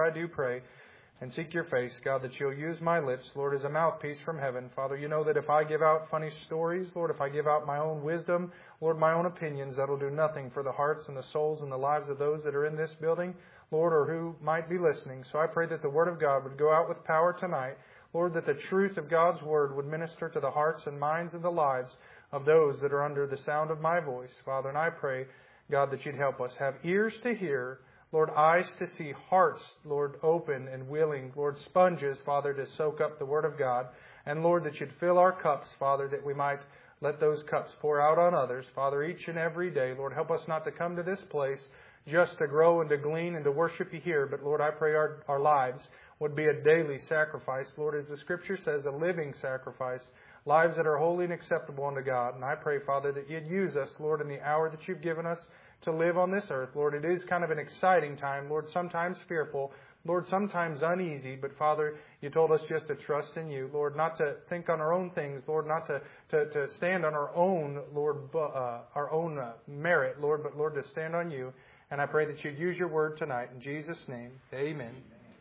I do pray and seek your face, God, that you'll use my lips, Lord, as a mouthpiece from heaven. Father, you know that if I give out funny stories, Lord, if I give out my own wisdom, Lord, my own opinions, that'll do nothing for the hearts and the souls and the lives of those that are in this building, Lord, or who might be listening. So I pray that the Word of God would go out with power tonight. Lord, that the truth of God's Word would minister to the hearts and minds and the lives of those that are under the sound of my voice, Father. And I pray, God, that you'd help us have ears to hear, Lord, eyes to see, hearts, Lord, open and willing, Lord, sponges, Father, to soak up the Word of God. And Lord, that you'd fill our cups, Father, that we might let those cups pour out on others, Father, each and every day. Lord, help us not to come to this place just to grow and to glean and to worship you here. But Lord, I pray our lives would be a daily sacrifice. Lord, as the Scripture says, a living sacrifice, lives that are holy and acceptable unto God. And I pray, Father, that you'd use us, Lord, in the hour that you've given us to live on this earth. Lord, it is kind of an exciting time, Lord, sometimes fearful, Lord, sometimes uneasy, but Father, you told us just to trust in you, Lord, not to think on our own things, Lord, not to stand on our own, Lord, our own merit, Lord, but Lord, to stand on you. And I pray that you'd use your word tonight. In Jesus' name, amen.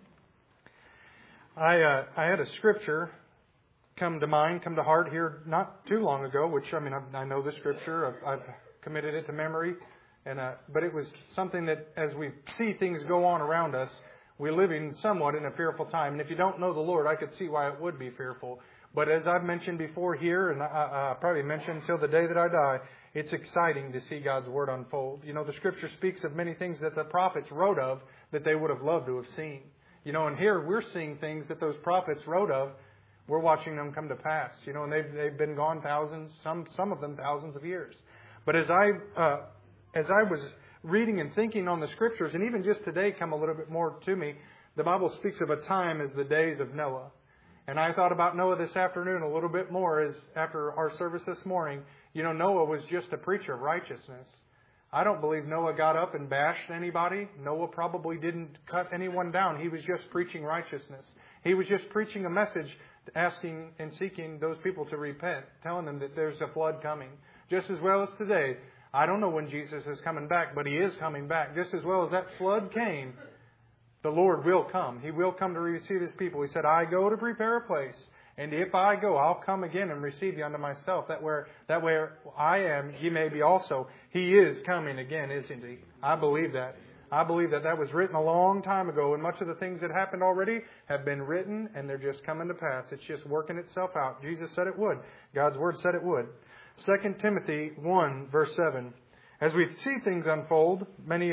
I had a scripture come to mind, come to heart here not too long ago, which, I know the scripture. I've committed it to memory. But it was something that as we see things go on around us, we're living somewhat in a fearful time. And if you don't know the Lord, I could see why it would be fearful. But as I've mentioned before here, and I probably mentioned until the day that I die, it's exciting to see God's Word unfold. You know, the Scripture speaks of many things that the prophets wrote of that they would have loved to have seen. You know, and here we're seeing things that those prophets wrote of. We're watching them come to pass. You know, and they've been gone thousands, some of them thousands of years. But as I was reading and thinking on the Scriptures, and even just today come a little bit more to me, the Bible speaks of a time as the days of Noah. And I thought about Noah this afternoon a little bit more as after our service this morning. You know, Noah was just a preacher of righteousness. I don't believe Noah got up and bashed anybody. Noah probably didn't cut anyone down. He was just preaching righteousness. He was just preaching a message, asking and seeking those people to repent, telling them that there's a flood coming. Just as well as today, I don't know when Jesus is coming back, but He is coming back. Just as well as that flood came, the Lord will come. He will come to receive His people. He said, I go to prepare a place. And if I go, I'll come again and receive you unto myself. That where I am, ye may be also. He is coming again, isn't He? I believe that. I believe that was written a long time ago. And much of the things that happened already have been written, and they're just coming to pass. It's just working itself out. Jesus said it would. God's Word said it would. 2 Timothy 1, verse 7. As we see things unfold, many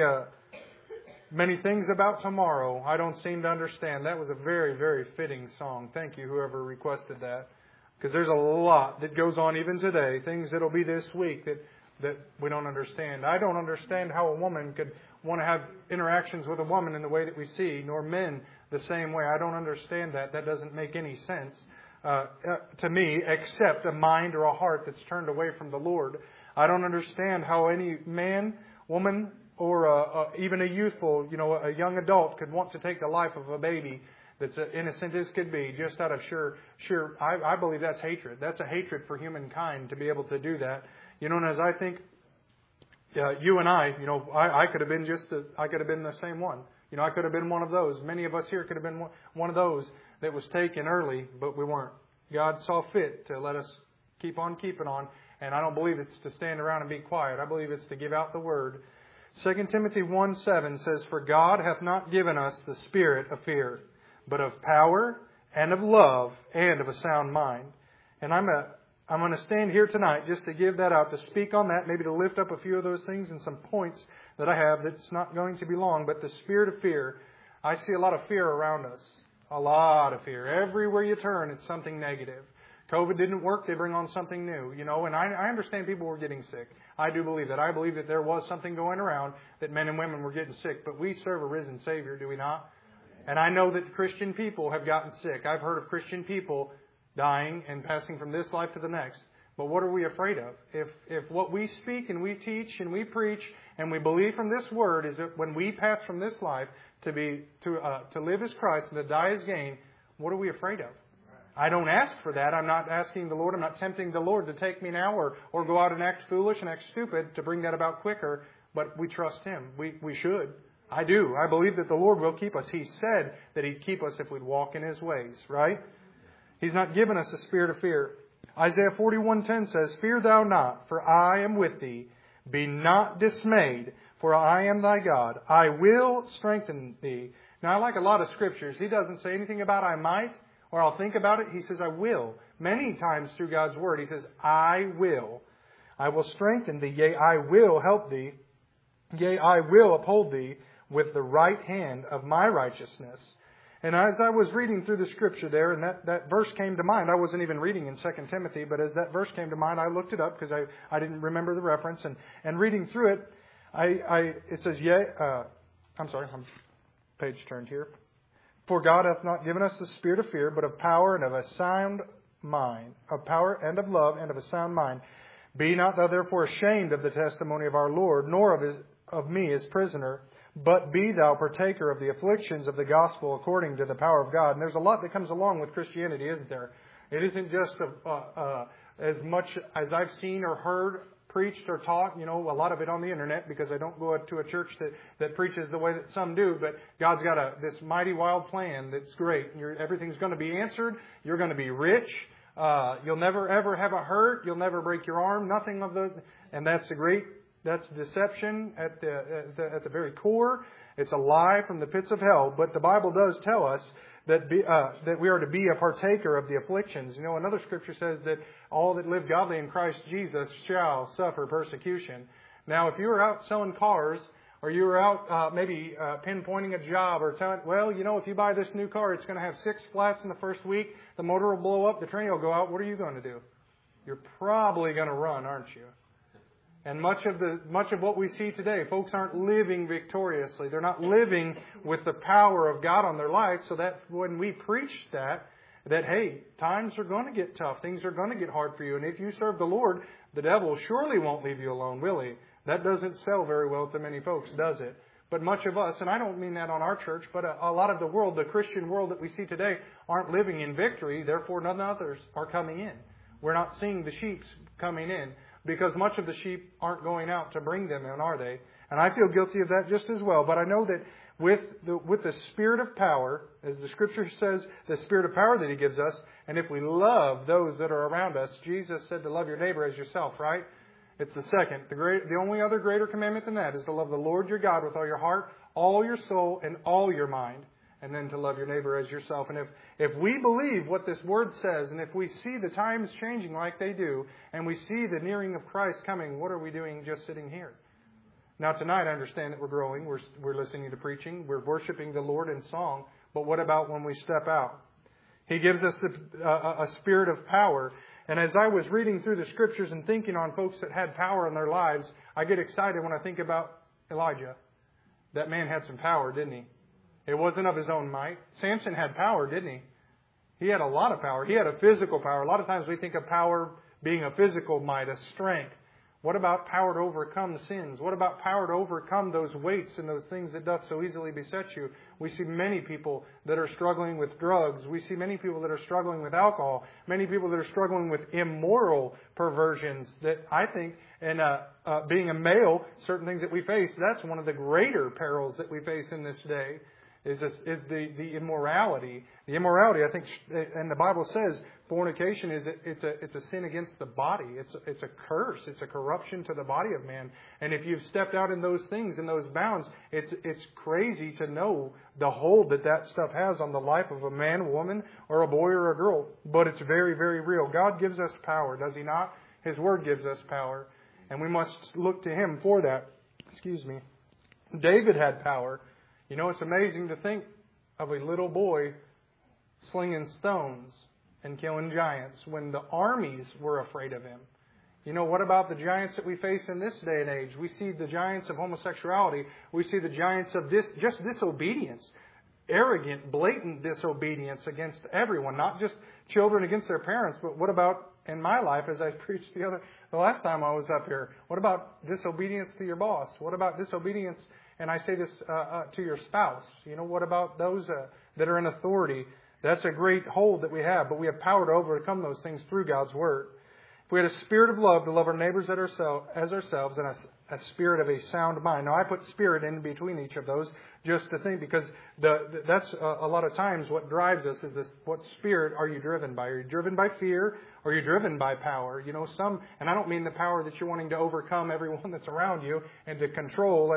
things about tomorrow I don't seem to understand. That was a very, very fitting song. Thank you, whoever requested that. Because there's a lot that goes on even today. Things that'll be this week that we don't understand. I don't understand how a woman could want to have interactions with a woman in the way that we see, nor men the same way. I don't understand that. That doesn't make any sense to me, except a mind or a heart that's turned away from the Lord. I don't understand how any man, woman, or even a youthful, a young adult could want to take the life of a baby that's innocent as could be, just out of I believe that's hatred. That's a hatred for humankind to be able to do that. And as I think, you and I could have been I could have been the same one. I could have been one of those. Many of us here could have been one of those that was taken early, but we weren't. God saw fit to let us keep on keeping on. And I don't believe it's to stand around and be quiet. I believe it's to give out the Word. 2 Timothy 1:7 says, For God hath not given us the spirit of fear, but of power and of love and of a sound mind. And I'm going to stand here tonight just to give that out, to speak on that, maybe to lift up a few of those things and some points that I have that's not going to be long. But the spirit of fear, I see a lot of fear around us. A lot of fear. Everywhere you turn, it's something negative. COVID didn't work, they bring on something new, and I understand people were getting sick. I do believe that. I believe that there was something going around that men and women were getting sick, but we serve a risen Savior, do we not? And I know that Christian people have gotten sick. I've heard of Christian people dying and passing from this life to the next. But what are we afraid of? If what we speak and we teach and we preach and we believe from this Word is that when we pass from this life to live as Christ and to die as gain, what are we afraid of? I don't ask for that. I'm not asking the Lord. I'm not tempting the Lord to take me now or go out and act foolish and act stupid to bring that about quicker. But we trust Him. We should. I do. I believe that the Lord will keep us. He said that He'd keep us if we'd walk in His ways, right? He's not given us a spirit of fear. Isaiah 41:10 says, "Fear thou not, for I am with thee. Be not dismayed, for I am thy God. I will strengthen thee." Now, I like a lot of scriptures. He doesn't say anything about I might or I'll think about it. He says I will. Many times through God's Word, He says, I will. I will strengthen thee. Yea, I will help thee. Yea, I will uphold thee with the right hand of my righteousness. And as I was reading through the scripture there, and that verse came to mind, I wasn't even reading in 2 Timothy, but as that verse came to mind, I looked it up because I didn't remember the reference. And reading through it, it says, I'm page turned here. For God hath not given us the spirit of fear, but of power and of a sound mind, of power and of love and of a sound mind. Be not thou therefore ashamed of the testimony of our Lord, nor of me his prisoner, but be thou partaker of the afflictions of the gospel according to the power of God. And there's a lot that comes along with Christianity, isn't there? It isn't just as much as I've seen or heard preached or taught, a lot of it on the internet, because I don't go to a church that preaches the way that some do. But God's got this mighty wild plan that's great. Everything's going to be answered. You're going to be rich. You'll never ever have a hurt. You'll never break your arm. Nothing of the, and that's deception at the very core. It's a lie from the pits of hell. But the Bible does tell us that we are to be a partaker of the afflictions. Another scripture says that all that live godly in Christ Jesus shall suffer persecution. Now, if you were out selling cars, or you were out maybe pinpointing a job, or telling, if you buy this new car, it's going to have 6 flats in the first week, the motor will blow up, the train will go out, what are you going to do? You're probably going to run, aren't you? And much of what we see today, folks aren't living victoriously. They're not living with the power of God on their life, so that when we preach that hey, times are going to get tough. Things are going to get hard for you. And if you serve the Lord, the devil surely won't leave you alone, will he? That doesn't sell very well to many folks, does it? But much of us, and I don't mean that on our church, but a lot of the world, the Christian world that we see today, aren't living in victory. Therefore, none others are coming in. We're not seeing the sheep coming in, because much of the sheep aren't going out to bring them in, are they? And I feel guilty of that just as well. But I know that with the spirit of power, as the Scripture says, the spirit of power that He gives us, and if we love those that are around us, Jesus said to love your neighbor as yourself, right? It's the second. The only other greater commandment than that is to love the Lord your God with all your heart, all your soul, and all your mind, and then to love your neighbor as yourself. And if we believe what this Word says, and if we see the times changing like they do, and we see the nearing of Christ coming, what are we doing just sitting here? Now tonight I understand that we're growing, we're listening to preaching, we're worshiping the Lord in song, but what about when we step out? He gives us a spirit of power. And as I was reading through the Scriptures and thinking on folks that had power in their lives, I get excited when I think about Elijah. That man had some power, didn't he? It wasn't of his own might. Samson had power, didn't he? He had a lot of power. He had a physical power. A lot of times we think of power being a physical might, a strength. What about power to overcome sins? What about power to overcome those weights and those things that doth so easily beset you? We see many people that are struggling with drugs. We see many people that are struggling with alcohol. Many people that are struggling with immoral perversions that I think, and being a male, certain things that we face, that's one of the greater perils that we face in this day. Is the immorality. The immorality, I think, and the Bible says fornication it's a sin against the body. It's a curse. It's a corruption to the body of man. And if you've stepped out in those things, in those bounds, it's crazy to know the hold that stuff has on the life of a man, a woman, or a boy or a girl. But it's very, very real. God gives us power, does He not? His Word gives us power. And we must look to Him for that. Excuse me. David had power. It's amazing to think of a little boy slinging stones and killing giants when the armies were afraid of him. What about the giants that we face in this day and age? We see the giants of homosexuality. We see the giants of just disobedience. Arrogant, blatant disobedience against everyone. Not just children against their parents, but what about in my life, as I preached the last time I was up here? What about disobedience to your boss? What about disobedience? And I say this to your spouse. What about those that are in authority? That's a great hold that we have, but we have power to overcome those things through God's Word. If we had a spirit of love to love our neighbors as ourselves, and a spirit of a sound mind. Now, I put spirit in between each of those just to think, because that's a lot of times what drives us is this: what spirit are you driven by? Are you driven by fear? Or are you driven by power? You know, and I don't mean the power that you're wanting to overcome everyone that's around you and to control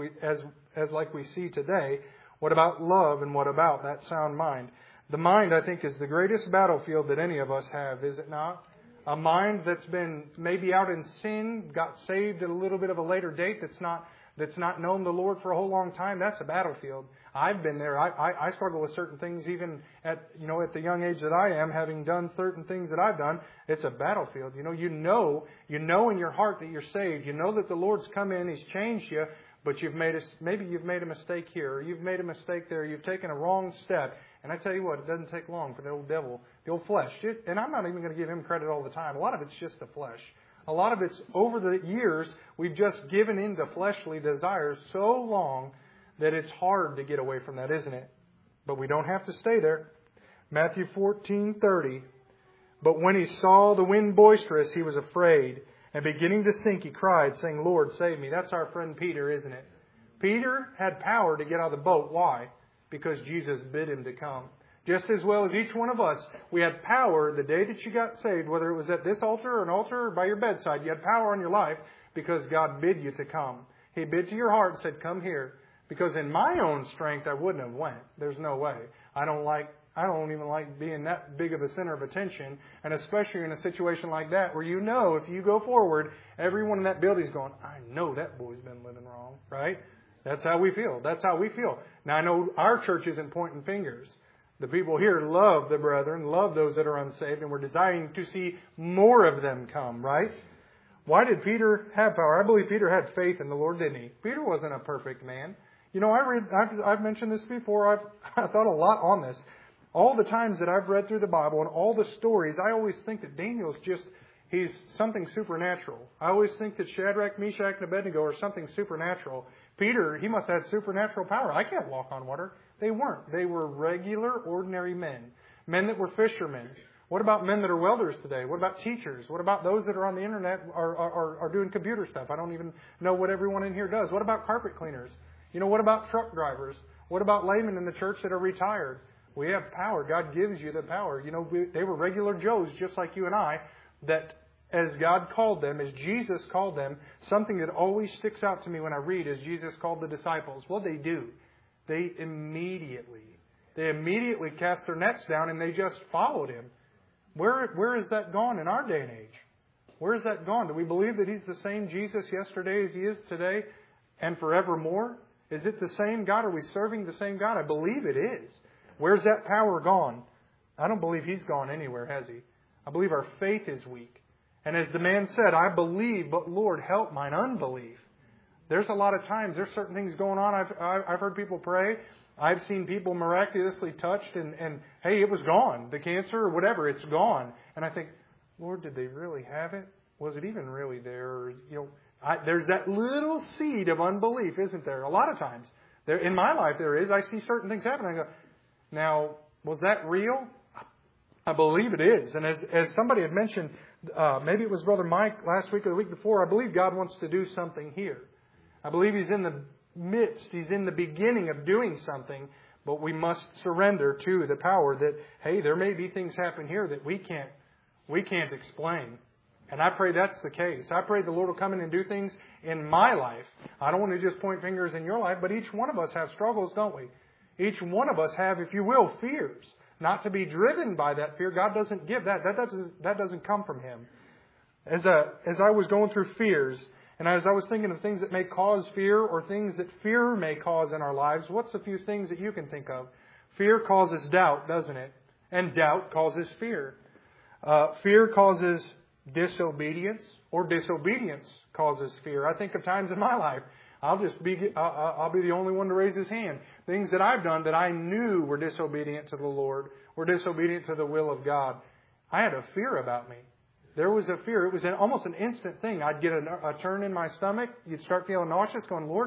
as like we see today. What about love, and what about that sound mind? The mind, I think, is the greatest battlefield that any of us have, is it not? A mind that's been maybe out in sin, got saved at a little bit of a later date, that's not known the Lord for a whole long time. That's a battlefield. I've been there. I struggle with certain things even at the young age that I am, having done certain things that I've done. It's a battlefield. You know in your heart that you're saved. You know that the Lord's come in, He's changed you, but maybe you've made a mistake here, or you've made a mistake there, you've taken a wrong step. And I tell you what, it doesn't take long for the old devil, the old flesh. And I'm not even going to give him credit all the time. A lot of it's just the flesh. A lot of it's over the years, we've just given in to fleshly desires so long that it's hard to get away from that, isn't it? But we don't have to stay there. Matthew 14:30. But when he saw the wind boisterous, he was afraid. And beginning to sink, he cried, saying, Lord, save me. That's our friend Peter, isn't it? Peter had power to get out of the boat. Why? Because Jesus bid him to come. Just as well as each one of us, we had power the day that you got saved, whether it was at this altar or an altar or by your bedside. You had power in your life because God bid you to come. He bid to your heart and said, come here. Because in my own strength, I wouldn't have went. There's no way. I don't even like being that big of a center of attention, and especially in a situation like that where if you go forward, everyone in that building is going, I know that boy's been living wrong, right? That's how we feel. That's how we feel. Now, I know our church isn't pointing fingers. The people here love the brethren, love those that are unsaved, and we're desiring to see more of them come, right? Why did Peter have power? I believe Peter had faith in the Lord, didn't he? Peter wasn't a perfect man. I've mentioned this before. I've thought a lot on this. All the times that I've read through the Bible and all the stories, I always think that Daniel's he's something supernatural. I always think that Shadrach, Meshach, and Abednego are something supernatural. Peter, he must have had supernatural power. I can't walk on water. They weren't. They were regular, ordinary men. Men that were fishermen. What about men that are welders today? What about teachers? What about those that are on the internet are doing computer stuff? I don't even know what everyone in here does. What about carpet cleaners? What about truck drivers? What about laymen in the church that are retired? We have power. God gives you the power. They were regular Joes just like you and I, that as God called them, as Jesus called them, something that always sticks out to me when I read is Jesus called the disciples. What did they do? They immediately cast their nets down and they just followed Him. Where has that gone in our day and age? Where has that gone? Do we believe that He's the same Jesus yesterday as He is today and forevermore? Is it the same God? Are we serving the same God? I believe it is. Where's that power gone? I don't believe He's gone anywhere, has He? I believe our faith is weak. And as the man said, I believe, but Lord, help mine unbelief. There's a lot of times, there's certain things going on. I've heard people pray. I've seen people miraculously touched and hey, it was gone. The cancer or whatever, it's gone. And I think, Lord, did they really have it? Was it even really there? There's that little seed of unbelief, isn't there? A lot of times. In my life there is. I see certain things happen. I go, now, was that real? I believe it is. And as somebody had mentioned, maybe it was Brother Mike last week or the week before, I believe God wants to do something here. I believe He's in the midst, He's in the beginning of doing something, but we must surrender to the power that, hey, there may be things happen here that we can't explain. And I pray that's the case. I pray the Lord will come in and do things in my life. I don't want to just point fingers in your life, but each one of us have struggles, don't we? Each one of us have, if you will, fears. Not to be driven by that fear. God doesn't give that. That doesn't come from Him. As I was going through fears, and as I was thinking of things that may cause fear or things that fear may cause in our lives, what's a few things that you can think of? Fear causes doubt, doesn't it? And doubt causes fear. Fear causes disobedience, or disobedience causes fear. I think of times in my life, I'll be the only one to raise his hand. Things that I've done that I knew were disobedient to the Lord, were disobedient to the will of God. I had a fear about me. There was a fear. It was almost an instant thing. I'd get a turn in my stomach. You'd start feeling nauseous, going, Lord,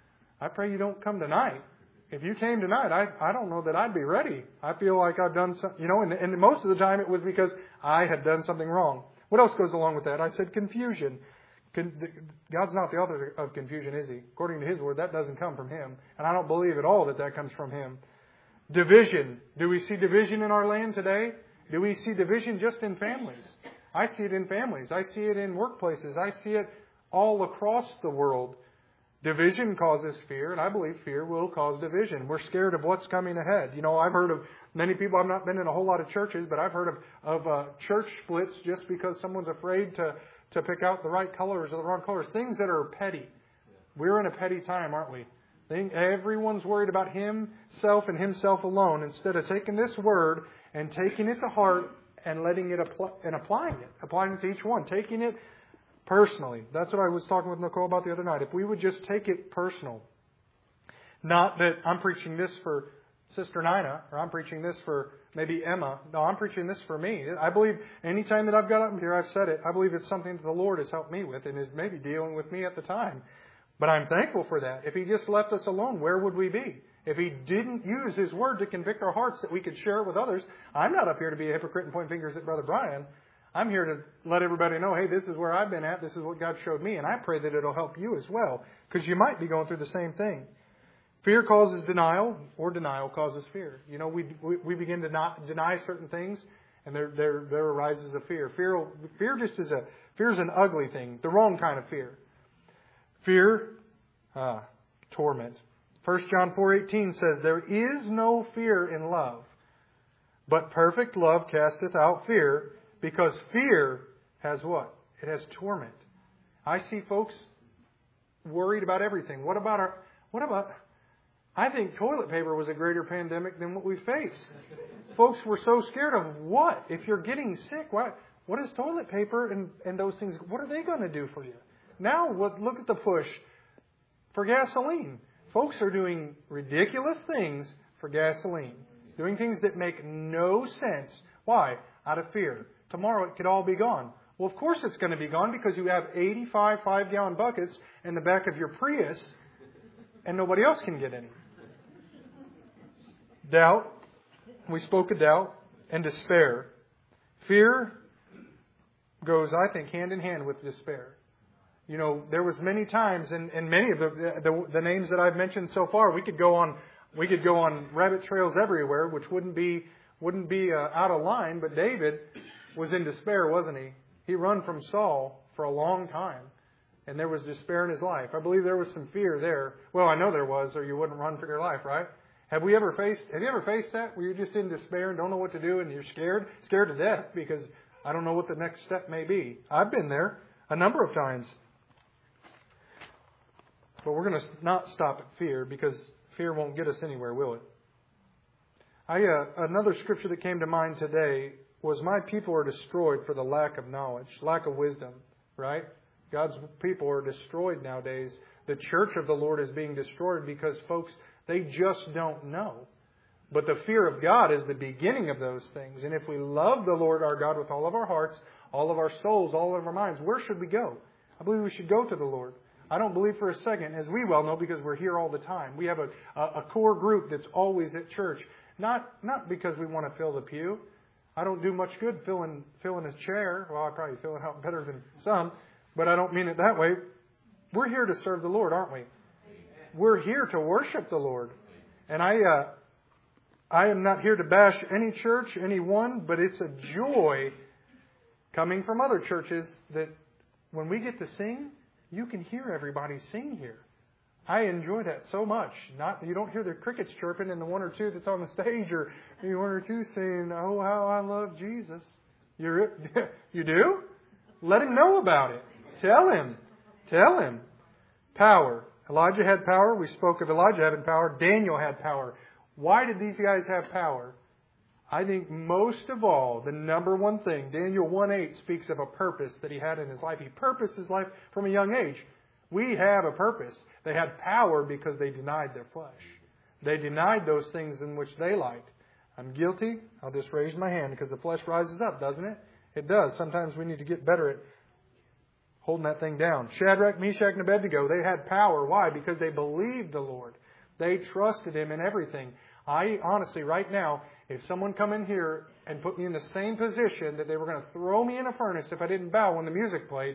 I pray you don't come tonight. If you came tonight, I don't know that I'd be ready. I feel like I've done something, and most of the time it was because I had done something wrong. What else goes along with that? I said confusion. God's not the author of confusion, is He? According to His Word, that doesn't come from Him. And I don't believe at all that that comes from Him. Division. Do we see division in our land today? Do we see division just in families? I see it in families. I see it in workplaces. I see it all across the world. Division causes fear, and I believe fear will cause division. We're scared of what's coming ahead. You know, I've heard of many people, I've not been in a whole lot of churches, but I've heard of church splits just because someone's afraid to pick out the right colors or the wrong colors. Things that are petty. We're in a petty time, aren't we? Everyone's worried about himself and himself alone instead of taking this word and taking it to heart and letting it applying it to each one, taking it personally. That's what I was talking with Nicole about the other night. If we would just take it personal, not that I'm preaching this for Sister Nina or I'm preaching this for maybe Emma. No, I'm preaching this for me. I believe anytime that I've got up here, I've said it. I believe it's something that the Lord has helped me with and is maybe dealing with me at the time. But I'm thankful for that. If He just left us alone, where would we be? If He didn't use His Word to convict our hearts that we could share it with others, I'm not up here to be a hypocrite and point fingers at Brother Brian. I'm here to let everybody know, hey, this is where I've been at. This is what God showed me. And I pray that it'll help you as well. Because you might be going through the same thing. Fear causes denial, or denial causes fear. You know, we begin to not deny certain things, and there arises a fear. Fear is an ugly thing, the wrong kind of fear. Fear, torment. 1 John 4:18 says, there is no fear in love, but perfect love casteth out fear, because fear has what? It has torment. I see folks worried about everything. I think toilet paper was a greater pandemic than what we faced. Folks were so scared of what? If you're getting sick, what is toilet paper and those things? What are they going to do for you? Now, look at the push for gasoline. Folks are doing ridiculous things for gasoline. Doing things that make no sense. Why? Out of fear. Tomorrow it could all be gone. Well, of course it's going to be gone because you have 85 5-gallon buckets in the back of your Prius and nobody else can get any. Doubt. We spoke of doubt and despair. Fear goes, I think, hand in hand with despair. You know, there was many times, and many of the names that I've mentioned so far, we could go on rabbit trails everywhere, which wouldn't be out of line. But David was in despair, wasn't he? He run from Saul for a long time, and there was despair in his life. I believe there was some fear there. Well, I know there was, or you wouldn't run for your life, right? Have you ever faced that where you're just in despair and don't know what to do and you're scared to death because I don't know what the next step may be? I've been there a number of times. But we're going to not stop at fear because fear won't get us anywhere, will it? Another scripture that came to mind today was, my people are destroyed for the lack of knowledge, lack of wisdom, right? God's people are destroyed nowadays. The church of the Lord is being destroyed because folks, they just don't know. But the fear of God is the beginning of those things. And if we love the Lord our God with all of our hearts, all of our souls, all of our minds, where should we go? I believe we should go to the Lord. I don't believe for a second, as we well know, because we're here all the time. We have a core group that's always at church. Not because we want to fill the pew. I don't do much good filling a chair. Well, I probably fill it out better than some, but I don't mean it that way. We're here to serve the Lord, aren't we? We're here to worship the Lord. And I am not here to bash any church, anyone, but it's a joy coming from other churches that when we get to sing, you can hear everybody sing here. I enjoy that so much. You don't hear the crickets chirping and the one or two that's on the stage, or maybe one or two saying, "Oh, how I love Jesus." You do? Let him know about it. Tell him. Power. Elijah had power. We spoke of Elijah having power. Daniel had power. Why did these guys have power? I think most of all, the number one thing, Daniel 1:8 speaks of a purpose that he had in his life. He purposed his life from a young age. We have a purpose. They had power because they denied their flesh. They denied those things in which they liked. I'm guilty. I'll just raise my hand because the flesh rises up, doesn't it? It does. Sometimes we need to get better at holding that thing down. Shadrach, Meshach, and Abednego, they had power. Why? Because they believed the Lord. They trusted Him in everything. I honestly, right now, if someone come in here and put me in the same position that they were going to throw me in a furnace if I didn't bow when the music played,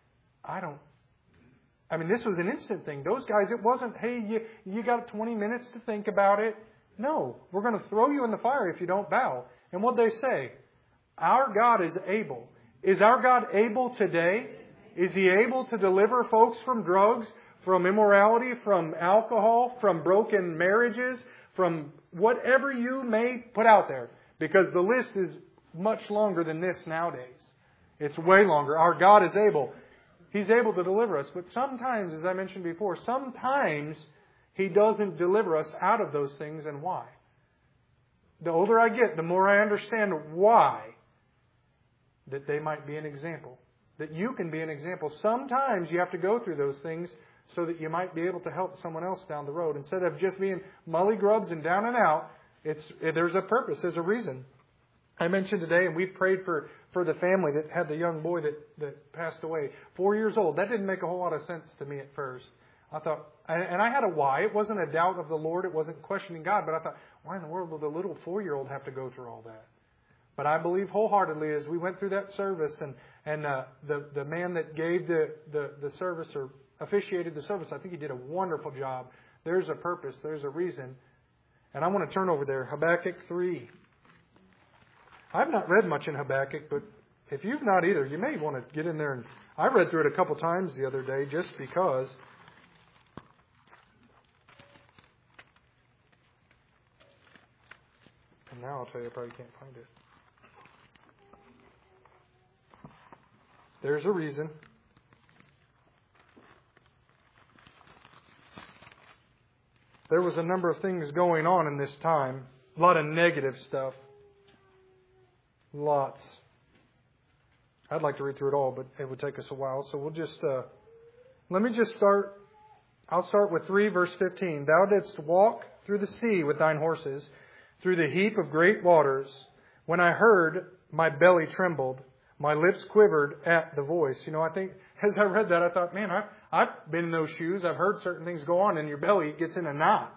this was an instant thing. Those guys, it wasn't, hey, you got 20 minutes to think about it. No, we're going to throw you in the fire if you don't bow. And what they say? Our God is able. Is our God able today? Is He able to deliver folks from drugs, from immorality, from alcohol, from broken marriages, from whatever you may put out there? Because the list is much longer than this nowadays. It's way longer. Our God is able. He's able to deliver us. But sometimes, as I mentioned before, sometimes He doesn't deliver us out of those things. And why? The older I get, the more I understand why. That they might be an example. That you can be an example. Sometimes you have to go through those things so that you might be able to help someone else down the road. Instead of just being mully grubs and down and out, there's a purpose, there's a reason. I mentioned today, and we prayed for the family that had the young boy that passed away. 4 years old. That didn't make a whole lot of sense to me at first. I thought, and I had a why. It wasn't a doubt of the Lord. It wasn't questioning God. But I thought, why in the world will the little 4-year-old have to go through all that? But I believe wholeheartedly as we went through that service and the man that gave the service or officiated the service, I think he did a wonderful job. There's a purpose. There's a reason. And I want to turn over there. Habakkuk 3. I've not read much in Habakkuk, but if you've not either, you may want to get in there. And I read through it a couple times the other day just because. And now I'll tell you I probably can't find it. There's a reason. There was a number of things going on in this time. A lot of negative stuff. Lots. I'd like to read through it all, but it would take us a while. So we'll just, let me just start. I'll start with 3 verse 15. Thou didst walk through the sea with thine horses, through the heap of great waters. When I heard, my belly trembled. My lips quivered at the voice. I think as I read that, I thought, man, I've been in those shoes. I've heard certain things go on, and your belly gets in a knot.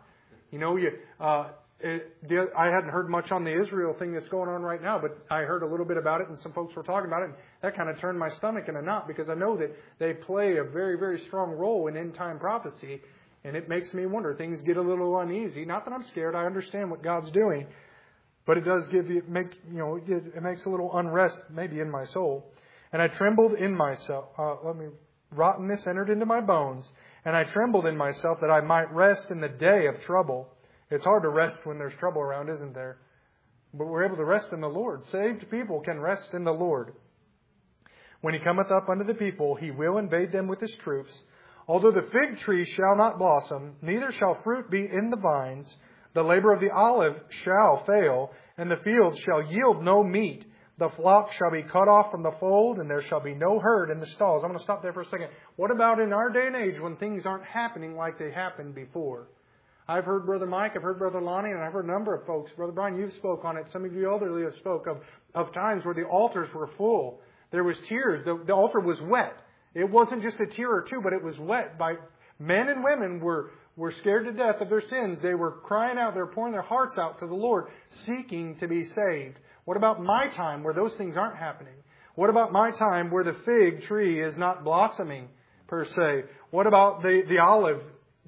I hadn't heard much on the Israel thing that's going on right now, but I heard a little bit about it, and some folks were talking about it, and that kind of turned my stomach in a knot because I know that they play a very, very strong role in end-time prophecy, and it makes me wonder. Things get a little uneasy. Not that I'm scared. I understand what God's doing. But it does it makes a little unrest maybe in my soul. And I trembled in myself. Rottenness entered into my bones. And I trembled in myself that I might rest in the day of trouble. It's hard to rest when there's trouble around, isn't there? But we're able to rest in the Lord. Saved people can rest in the Lord. When He cometh up unto the people, He will invade them with His troops. Although the fig tree shall not blossom, neither shall fruit be in the vines, the labor of the olive shall fail, and the field shall yield no meat. The flock shall be cut off from the fold, and there shall be no herd in the stalls. I'm going to stop there for a second. What about in our day and age when things aren't happening like they happened before? I've heard Brother Mike, I've heard Brother Lonnie, and I've heard a number of folks. Brother Brian, you've spoke on it. Some of you elderly have spoke of times where the altars were full. There was tears. The altar was wet. It wasn't just a tear or two, but it was wet. By men and women were scared to death of their sins. They were crying out. They were pouring their hearts out for the Lord, seeking to be saved. What about my time where those things aren't happening? What about my time where the fig tree is not blossoming, per se? What about the olive?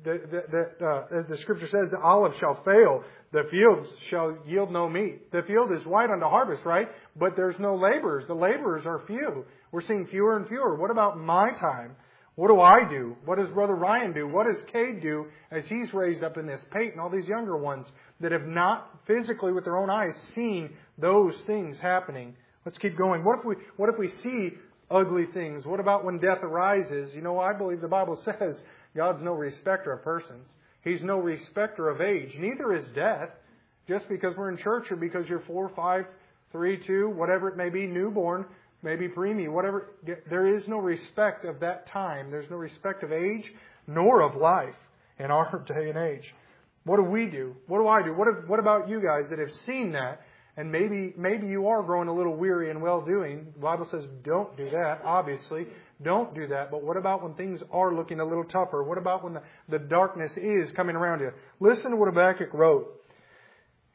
The Scripture says the olive shall fail. The fields shall yield no meat. The field is white unto harvest, right? But there's no laborers. The laborers are few. We're seeing fewer and fewer. What about my time? What do I do? What does Brother Ryan do? What does Cade do as he's raised up in this? Peyton, all these younger ones that have not physically with their own eyes seen those things happening. Let's keep going. What if we see ugly things? What about when death arises? I believe the Bible says God's no respecter of persons. He's no respecter of age. Neither is death. Just because we're in church or because you're 4, 5, 3, 2, whatever it may be, newborn, maybe preemie, whatever. There is no respect of that time. There's no respect of age nor of life in our day and age. What do we do? What do I do? What about you guys that have seen that? And maybe you are growing a little weary in well-doing. The Bible says don't do that, obviously. Don't do that. But what about when things are looking a little tougher? What about when the darkness is coming around you? Listen to what Habakkuk wrote.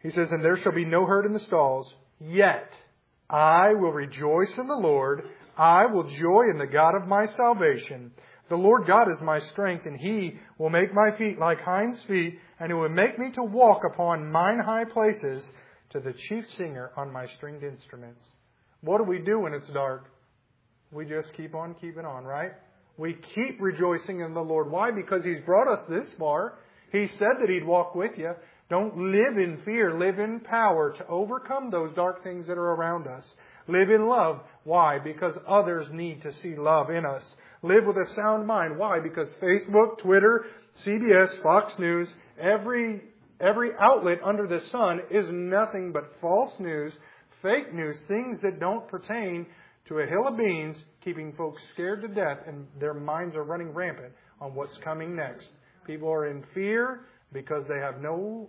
He says, and there shall be no hurt in the stalls, yet I will rejoice in the Lord. I will joy in the God of my salvation. The Lord God is my strength, and He will make my feet like hinds' feet, and He will make me to walk upon mine high places, to the chief singer on my stringed instruments. What do we do when it's dark? We just keep on keeping on, right? We keep rejoicing in the Lord. Why? Because He's brought us this far. He said that He'd walk with you. Don't live in fear. Live in power to overcome those dark things that are around us. Live in love. Why? Because others need to see love in us. Live with a sound mind. Why? Because Facebook, Twitter, CBS, Fox News, every outlet under the sun is nothing but false news, fake news, things that don't pertain to a hill of beans, keeping folks scared to death, and their minds are running rampant on what's coming next. People are in fear because they have no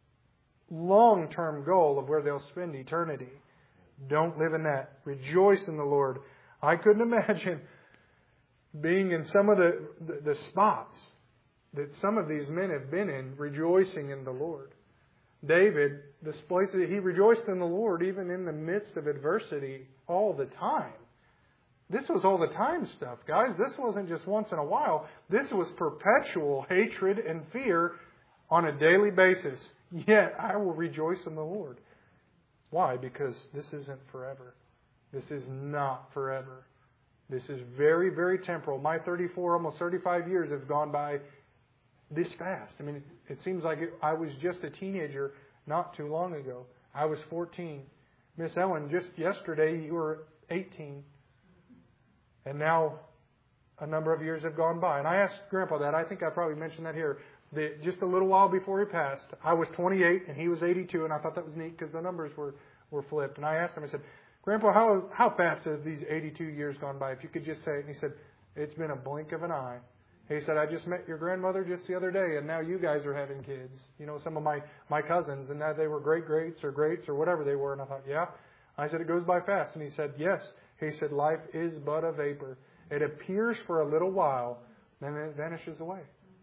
long-term goal of where they'll spend eternity. Don't live in that. Rejoice in the Lord. I couldn't imagine being in some of the spots that some of these men have been in, rejoicing in the Lord. David displays that he rejoiced in the Lord even in the midst of adversity all the time. This was all the time stuff, guys. This wasn't just once in a while. This was perpetual hatred and fear on a daily basis. Yet I will rejoice in the Lord. Why? Because this isn't forever. This is not forever. This is very, very temporal. My 34, almost 35 years have gone by this fast. I mean, it seems like I was just a teenager not too long ago. I was 14. Miss Ellen, just yesterday you were 18. And now a number of years have gone by. And I asked Grandpa that. I think I probably mentioned that here. Just a little while before he passed, I was 28 and he was 82. And I thought that was neat because the numbers were flipped. And I asked him, I said, Grandpa, how fast have these 82 years gone by? If you could just say it. And he said, it's been a blink of an eye. He said, I just met your grandmother just the other day, and now you guys are having kids. You know, some of my cousins, and now they were greats or whatever they were. And I thought, yeah. I said, it goes by fast. And he said, yes. He said, life is but a vapor. It appears for a little while, then it vanishes away.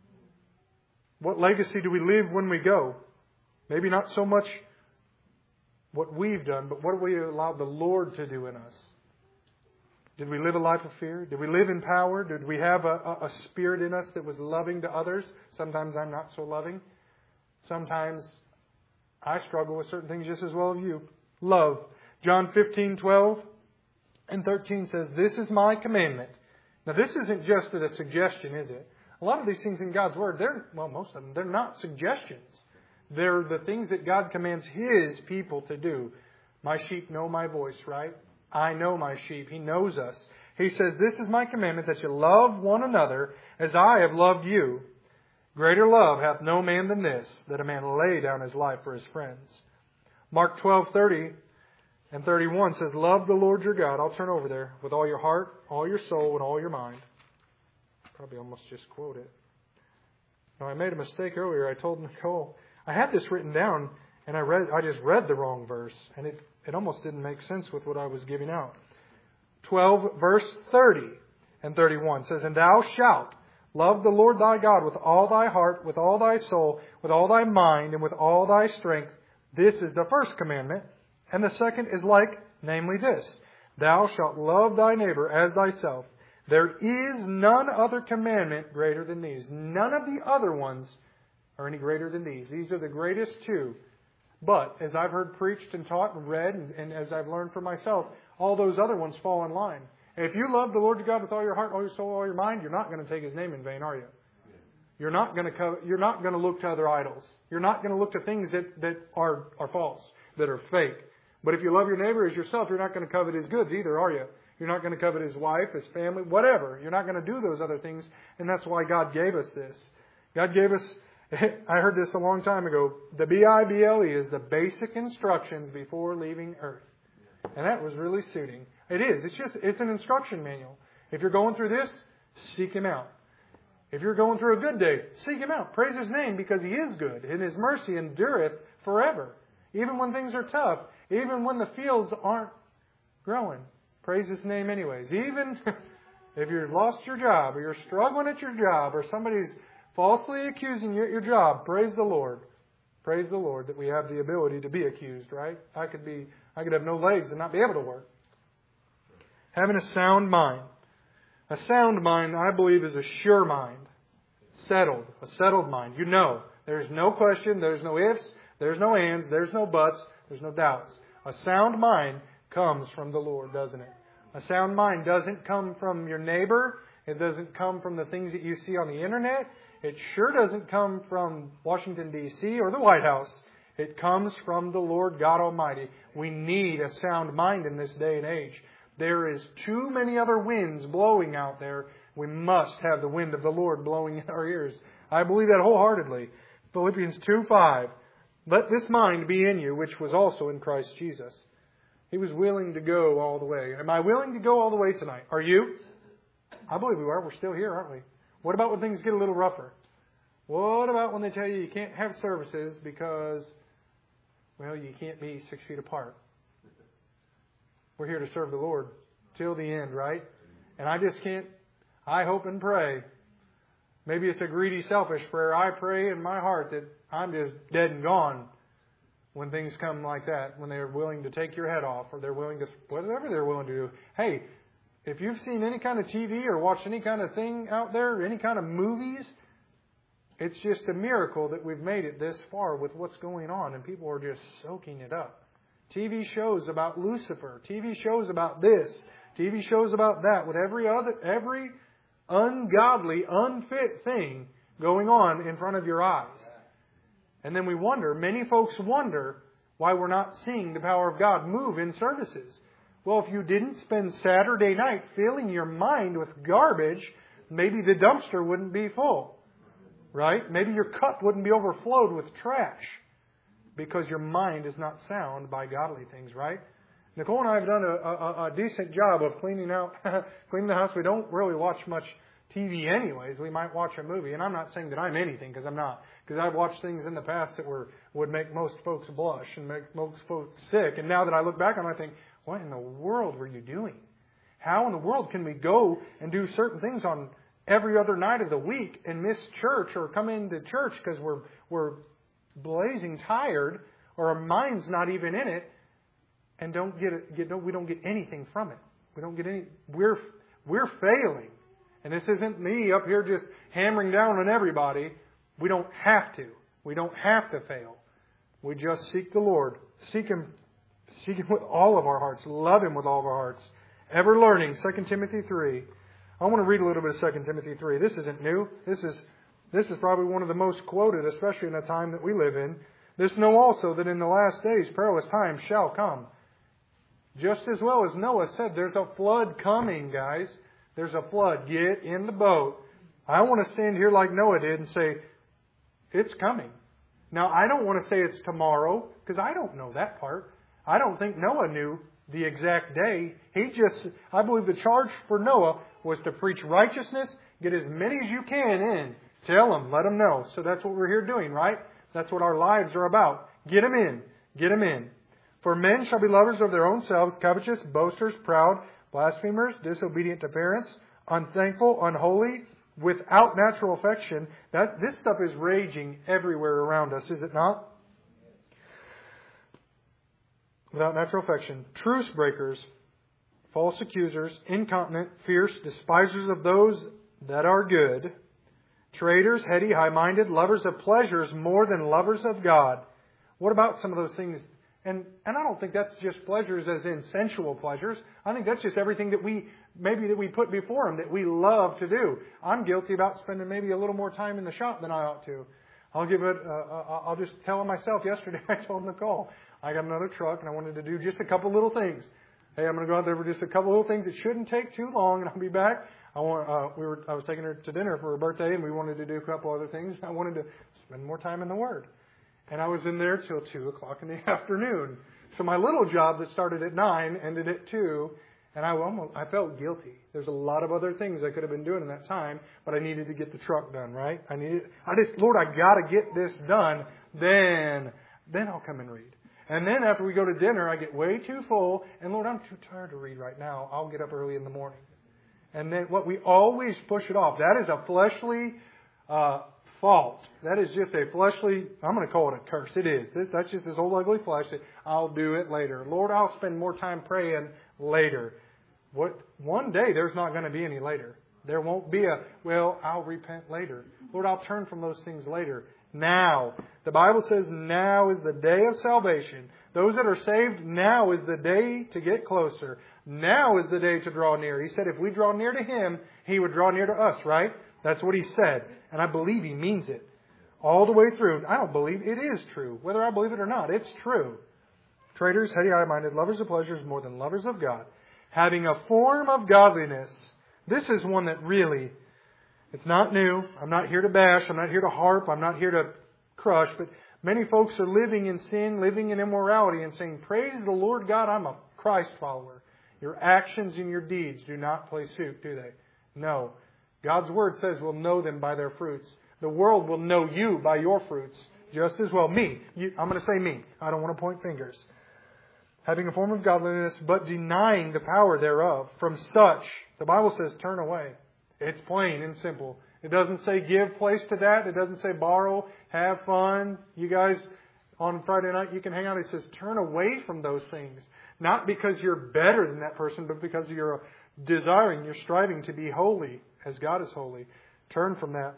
What legacy do we leave when we go? Maybe not so much what we've done, but what do we allow the Lord to do in us? Did we live a life of fear? Did we live in power? Did we have a spirit in us that was loving to others? Sometimes I'm not so loving. Sometimes I struggle with certain things just as well as you. Love. John 15:12 and 13 says, this is my commandment. Now this isn't just a suggestion, is it? A lot of these things in God's Word, most of them, they're not suggestions. They're the things that God commands His people to do. My sheep know my voice, right? I know my sheep. He knows us. He says, this is my commandment, that you love one another as I have loved you. Greater love hath no man than this, that a man lay down his life for his friends. Mark 12:30 and 31 says, love the Lord your God. I'll turn over there. With all your heart, all your soul, and all your mind. Probably almost just quote it. Now, I made a mistake earlier. I told Nicole, I had this written down, and I just read the wrong verse, and it almost didn't make sense with what I was giving out. 12 verse 30 and 31 says, and thou shalt love the Lord thy God with all thy heart, with all thy soul, with all thy mind, and with all thy strength. This is the first commandment. And the second is like, namely this, thou shalt love thy neighbor as thyself. There is none other commandment greater than these. None of the other ones are any greater than these. These are the greatest two. But as I've heard preached and taught and read, and as I've learned for myself, all those other ones fall in line. And if you love the Lord your God with all your heart, all your soul, all your mind, you're not going to take His name in vain, are you? You're not going to look to other idols. You're not going to look to things that are false, that are fake. But if you love your neighbor as yourself, you're not going to covet his goods either, are you? You're not going to covet his wife, his family, whatever. You're not going to do those other things. And that's why God gave us this. God gave us, I heard this a long time ago, the BIBLE is the basic instructions before leaving earth. And that was really suiting. It is. It's an instruction manual. If you're going through this, seek Him out. If you're going through a good day, seek Him out. Praise His name because He is good. And His mercy endureth forever. Even when things are tough. Even when the fields aren't growing. Praise His name anyways. Even if you've lost your job or you're struggling at your job or somebody's falsely accusing you at your job, praise the Lord. Praise the Lord that we have the ability to be accused, right? I could have no legs and not be able to work. Having a sound mind. A sound mind, I believe, is a sure mind. Settled. A settled mind. You know. There's no question. There's no ifs. There's no ands. There's no buts. There's no doubts. A sound mind comes from the Lord, doesn't it? A sound mind doesn't come from your neighbor. It doesn't come from the things that you see on the internet. It sure doesn't come from Washington, D.C. or the White House. It comes from the Lord God Almighty. We need a sound mind in this day and age. There is too many other winds blowing out there. We must have the wind of the Lord blowing in our ears. I believe that wholeheartedly. Philippians 2:5. Let this mind be in you, which was also in Christ Jesus. He was willing to go all the way. Am I willing to go all the way tonight? Are you? I believe we are. We're still here, aren't we? What about when things get a little rougher? What about when they tell you can't have services because, well, you can't be 6 feet apart? We're here to serve the Lord till the end, right? And I hope and pray. Maybe it's a greedy, selfish prayer. I pray in my heart that I'm just dead and gone when things come like that, when they're willing to take your head off or they're willing to, whatever they're willing to do. Hey, if you've seen any kind of TV or watched any kind of thing out there, any kind of movies, it's just a miracle that we've made it this far with what's going on, and people are just soaking it up. TV shows about Lucifer, TV shows about this, TV shows about that, with every ungodly, unfit thing going on in front of your eyes. And then many folks wonder why we're not seeing the power of God move in services. Well, if you didn't spend Saturday night filling your mind with garbage, maybe the dumpster wouldn't be full. Right? Maybe your cup wouldn't be overflowed with trash because your mind is not sound by godly things, right? Nicole and I have done a decent job of cleaning the house. We don't really watch much TV anyways. We might watch a movie. And I'm not saying that I'm anything, because I'm not. Because I've watched things in the past that would make most folks blush and make most folks sick. And now that I look back on it, I think, what in the world were you doing? How in the world can we go and do certain things on every other night of the week and miss church or come into church because we're blazing tired or our mind's not even in it and we don't get anything from it. We don't get any. We're failing. And this isn't me up here just hammering down on everybody. We don't have to. We don't have to fail. We just seek the Lord. Seek Him with all of our hearts. Love Him with all of our hearts. Ever learning. 2 Timothy 3. I want to read a little bit of 2 Timothy 3. This isn't new. This is probably one of the most quoted, especially in the time that we live in. This know also that in the last days perilous times shall come. Just as well as Noah said, there's a flood coming, guys. There's a flood. Get in the boat. I want to stand here like Noah did and say, it's coming. Now, I don't want to say it's tomorrow, because I don't know that part. I don't think Noah knew the exact day. I believe the charge for Noah was to preach righteousness, get as many as you can in. Tell them, let them know. So that's what we're here doing, right? That's what our lives are about. Get them in. Get them in. For men shall be lovers of their own selves, covetous, boasters, proud, blasphemers, disobedient to parents, unthankful, unholy, without natural affection. This stuff is raging everywhere around us, is it not? Without natural affection. Truce breakers, false accusers, incontinent, fierce, despisers of those that are good, traitors, heady, high-minded, lovers of pleasures more than lovers of God. What about some of those things? And I don't think that's just pleasures as in sensual pleasures. I think that's just everything that we put before Him that we love to do. I'm guilty about spending maybe a little more time in the shop than I ought to. I'll just tell myself yesterday, I told Nicole, I got another truck and I wanted to do just a couple little things. Hey, I'm going to go out there for just a couple little things. It shouldn't take too long and I'll be back. I was taking her to dinner for her birthday and we wanted to do a couple other things. I wanted to spend more time in the Word. And I was in there till 2 o'clock in the afternoon. So my little job that started at 9 ended at 2. And I felt guilty. There's a lot of other things I could have been doing in that time, but I needed to get the truck done, right? Lord, I got to get this done. Then I'll come and read. And then after we go to dinner, I get way too full. And Lord, I'm too tired to read right now. I'll get up early in the morning. And then we always push it off. That is a fleshly fault. That is just a fleshly, I'm going to call it a curse. It is. That's just this old ugly flesh that I'll do it later. Lord, I'll spend more time praying later. One day there's not going to be any later. There won't be I'll repent later. Lord, I'll turn from those things later. Now. The Bible says now is the day of salvation. Those that are saved, now is the day to get closer. Now is the day to draw near. He said if we draw near to Him, He would draw near to us, right? That's what He said. And I believe He means it. All the way through. I don't believe it is true. Whether I believe it or not, it's true. Traitors, heady, high-minded, lovers of pleasures more than lovers of God. Having a form of godliness. This is one that really, it's not new. I'm not here to bash. I'm not here to harp. I'm not here to crush. But many folks are living in sin, living in immorality, and saying, praise the Lord God, I'm a Christ follower. Your actions and your deeds do not play suit, do they? No. God's Word says we'll know them by their fruits. The world will know you by your fruits. Just as well. Me. I'm going to say me. I don't want to point fingers. Having a form of godliness, but denying the power thereof. From such, the Bible says, turn away. It's plain and simple. It doesn't say give place to that. It doesn't say borrow, have fun. You guys, on Friday night, you can hang out. It says turn away from those things. Not because you're better than that person, but because you're desiring, you're striving to be holy as God is holy. Turn from that.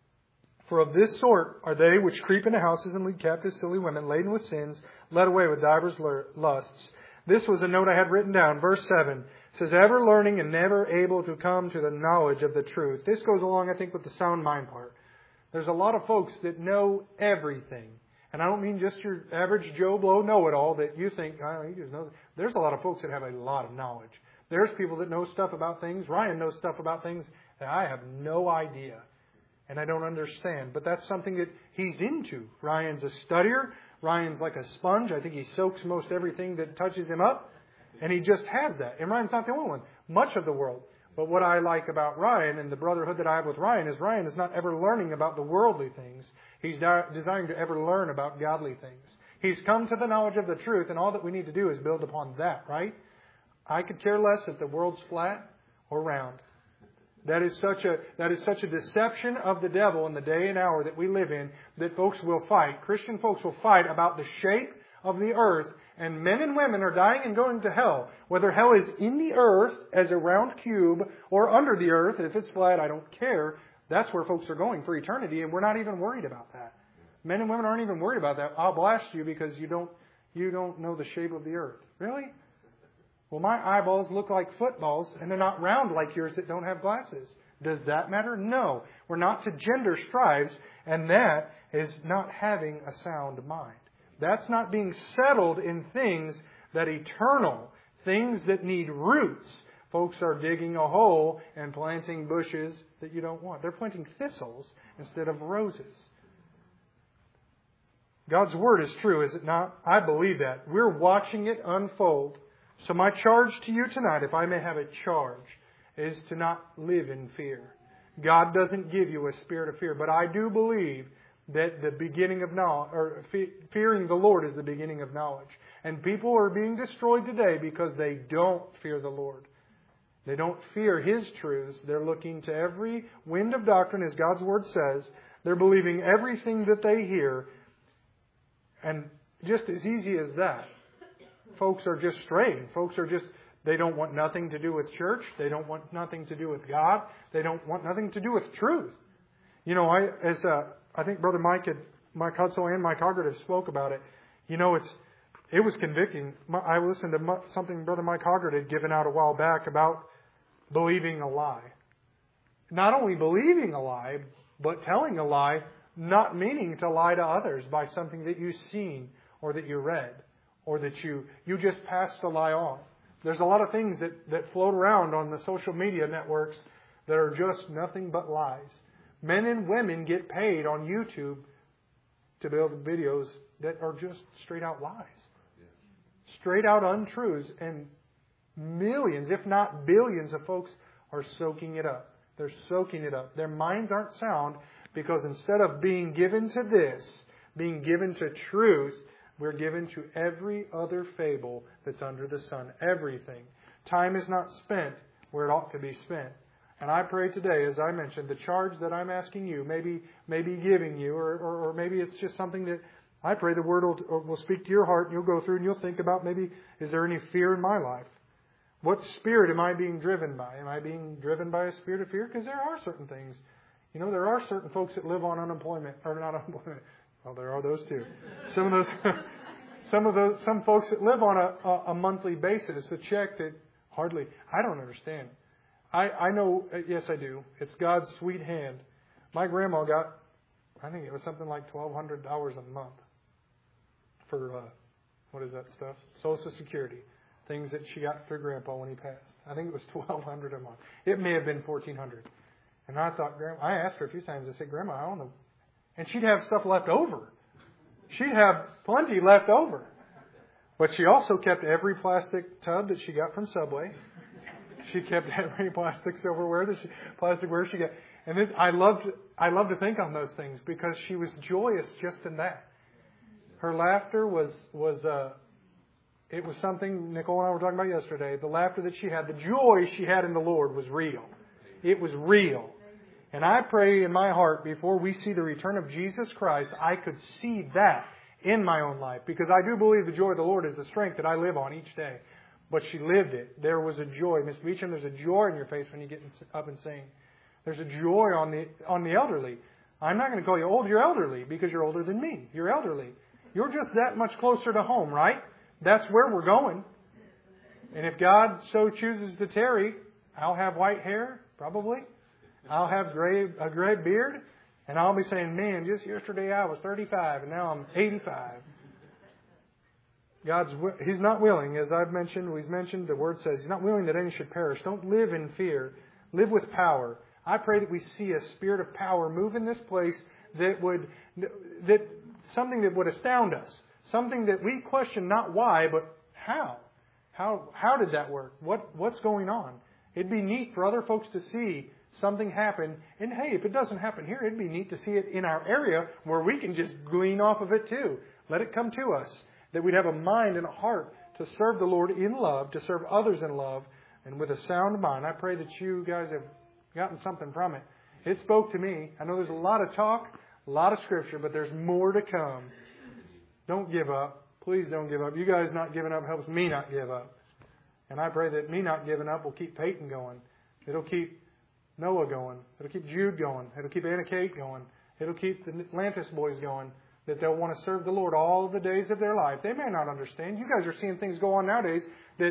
For of this sort are they which creep into houses and lead captive silly women, laden with sins, led away with divers lusts. This was a note I had written down. Verse 7 says, ever learning and never able to come to the knowledge of the truth. This goes along, I think, with the sound mind part. There's a lot of folks that know everything. And I don't mean just your average Joe Blow know-it-all that you think, he just knows. There's a lot of folks that have a lot of knowledge. There's people that know stuff about things. Ryan knows stuff about things that I have no idea. And I don't understand. But that's something that he's into. Ryan's a studier. Ryan's like a sponge. I think he soaks most everything that touches him up. And he just has that. And Ryan's not the only one. Much of the world. But what I like about Ryan and the brotherhood that I have with Ryan is not ever learning about the worldly things. He's desiring to ever learn about godly things. He's come to the knowledge of the truth, and all that we need to do is build upon that, right? I could care less if the world's flat or round. That is such a deception of the devil in the day and hour that we live in that folks will fight. Christian folks will fight about the shape of the earth, and men and women are dying and going to hell. Whether hell is in the earth as a round cube or under the earth, if it's flat, I don't care. That's where folks are going for eternity, and we're not even worried about that. Men and women aren't even worried about that. I'll blast you because you don't know the shape of the earth. Really? Well, my eyeballs look like footballs, and they're not round like yours that don't have glasses. Does that matter? No. We're not to gender strives, and that is not having a sound mind. That's not being settled in things that eternal, things that need roots. Folks are digging a hole and planting bushes that you don't want. They're planting thistles instead of roses. God's Word is true, is it not? I believe that. We're watching it unfold. So my charge to you tonight, if I may have a charge, is to not live in fear. God doesn't give you a spirit of fear, but I do believe that the beginning of knowledge, or fearing the Lord is the beginning of knowledge. And people are being destroyed today because they don't fear the Lord. They don't fear His truths. They're looking to every wind of doctrine, as God's Word says. They're believing everything that they hear. And just as easy as that, folks are just straying. Folks are just, they don't want nothing to do with church. They don't want nothing to do with God. They don't want nothing to do with truth. You know, I think Brother Mike Hudson and Mike Hoggart have spoke about it. You know, it was convicting. I listened to something Brother Mike Hoggart had given out a while back about believing a lie. Not only believing a lie, but telling a lie, not meaning to lie to others by something that you've seen or that you read or that you just passed a lie on. There's a lot of things that float around on the social media networks that are just nothing but lies. Men and women get paid on YouTube to build videos that are just straight out lies. Straight out untruths. And millions, if not billions of folks are soaking it up. They're soaking it up. Their minds aren't sound because instead of being given to this, being given to truth, we're given to every other fable that's under the sun. Everything. Time is not spent where it ought to be spent. And I pray today, as I mentioned, the charge that I'm asking you, maybe giving you, or maybe it's just something that I pray the Word will speak to your heart, and you'll go through and you'll think about, maybe, is there any fear in my life? What spirit am I being driven by? Am I being driven by a spirit of fear? Because there are certain things. There are certain folks that live on unemployment, or not unemployment. Well, there are those too. Some folks that live on a monthly basis, a check that hardly, I don't understand. I know, yes I do. It's God's sweet hand. My grandma got, I think it was something like $1,200 a month for, what is that stuff? Social Security. Things that she got through Grandpa when he passed. I think it was $1,200 a month. It may have been $1,400. And I thought, I asked her a few times, I said, Grandma, I don't know. And she'd have stuff left over. She'd have plenty left over. But she also kept every plastic tub that she got from Subway. She kept every plastic silverware plasticware she got. And I love to think on those things because she was joyous just in that. Her laughter was it was something Nicole and I were talking about yesterday. The laughter that she had, the joy she had in the Lord was real. It was real. And I pray in my heart, before we see the return of Jesus Christ, I could see that in my own life. Because I do believe the joy of the Lord is the strength that I live on each day. But she lived it. There was a joy. Miss Beecham, there's a joy in your face when you get up and sing. There's a joy on the elderly. I'm not going to call you old. You're elderly because you're older than me. You're elderly. You're just that much closer to home, right? That's where we're going. And if God so chooses to tarry, I'll have white hair, probably. I'll have a gray beard. And I'll be saying, man, just yesterday I was 35 and now I'm 85. He's not willing, as we've mentioned, the Word says, He's not willing that any should perish. Don't live in fear. Live with power. I pray that we see a spirit of power move in this place something that would astound us. Something that we question not why, but how. How did that work? What's going on? It'd be neat for other folks to see something happen. And hey, if it doesn't happen here, it'd be neat to see it in our area where we can just glean off of it too. Let it come to us. That we'd have a mind and a heart to serve the Lord in love, to serve others in love, and with a sound mind. I pray that you guys have gotten something from it. It spoke to me. I know there's a lot of talk, a lot of Scripture, but there's more to come. Don't give up. Please don't give up. You guys not giving up helps me not give up. And I pray that me not giving up will keep Peyton going. It'll keep Noah going. It'll keep Jude going. It'll keep Anna Kate going. It'll keep the Atlantis boys going. That they'll want to serve the Lord all the days of their life. They may not understand. You guys are seeing things go on nowadays that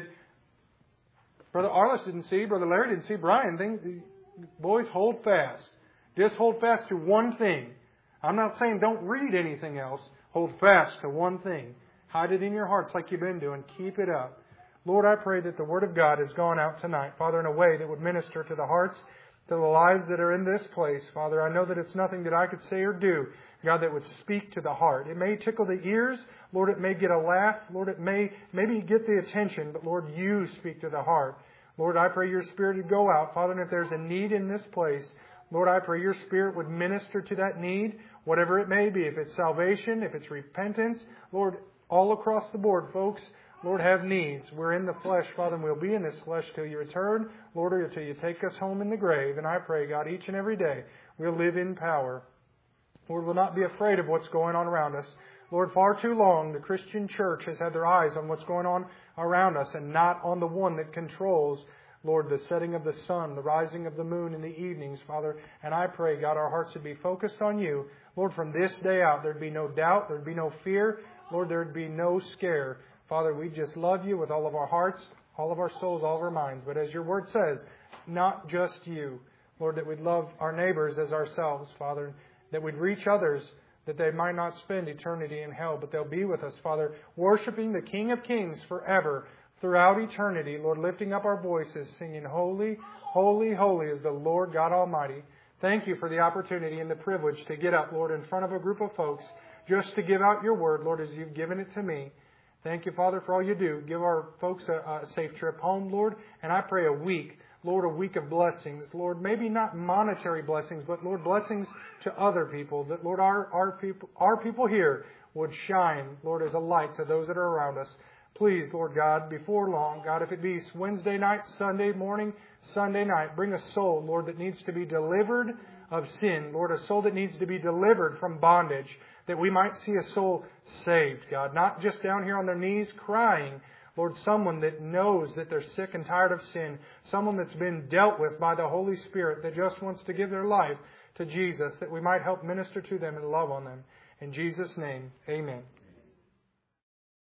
Brother Arliss didn't see, Brother Larry didn't see, Brian. Boys, hold fast. Just hold fast to one thing. I'm not saying don't read anything else. Hold fast to one thing. Hide it in your hearts like you've been doing. Keep it up. Lord, I pray that the Word of God has gone out tonight, Father, in a way that would minister to the hearts, to the lives that are in this place. Father, I know that it's nothing that I could say or do, God, that would speak to the heart. It may tickle the ears. Lord, it may get a laugh. Lord, it may maybe get the attention. But Lord, you speak to the heart. Lord, I pray your Spirit would go out. Father, and if there's a need in this place, Lord, I pray your Spirit would minister to that need, whatever it may be. If it's salvation, if it's repentance, Lord, all across the board, folks, Lord, have needs. We're in the flesh, Father, and we'll be in this flesh till you return, Lord, or till you take us home in the grave. And I pray, God, each and every day we'll live in power. Lord, we'll not be afraid of what's going on around us. Lord, far too long the Christian church has had their eyes on what's going on around us and not on the one that controls, Lord, the setting of the sun, the rising of the moon in the evenings, Father. And I pray, God, our hearts would be focused on you. Lord, from this day out, there'd be no doubt, there'd be no fear. Lord, there'd be no scare. Father, we just love you with all of our hearts, all of our souls, all of our minds. But as your word says, not just you. Lord, that we'd love our neighbors as ourselves, Father, that we'd reach others, that they might not spend eternity in hell, but they'll be with us, Father, worshiping the King of Kings forever, throughout eternity. Lord, lifting up our voices, singing, Holy, holy, holy is the Lord God Almighty. Thank you for the opportunity and the privilege to get up, Lord, in front of a group of folks, just to give out your word, Lord, as you've given it to me. Thank you, Father, for all you do. Give our folks a safe trip home, Lord, and I pray a week, Lord, a week of blessings. Lord, maybe not monetary blessings, but, Lord, blessings to other people. That, Lord, our people here would shine, Lord, as a light to those that are around us. Please, Lord God, before long, God, if it be Wednesday night, Sunday morning, Sunday night, bring a soul, Lord, that needs to be delivered of sin. Lord, a soul that needs to be delivered from bondage, that we might see a soul saved, God. Not just down here on their knees crying, Lord, someone that knows that they're sick and tired of sin. Someone that's been dealt with by the Holy Spirit that just wants to give their life to Jesus, that we might help minister to them and love on them. In Jesus' name, amen.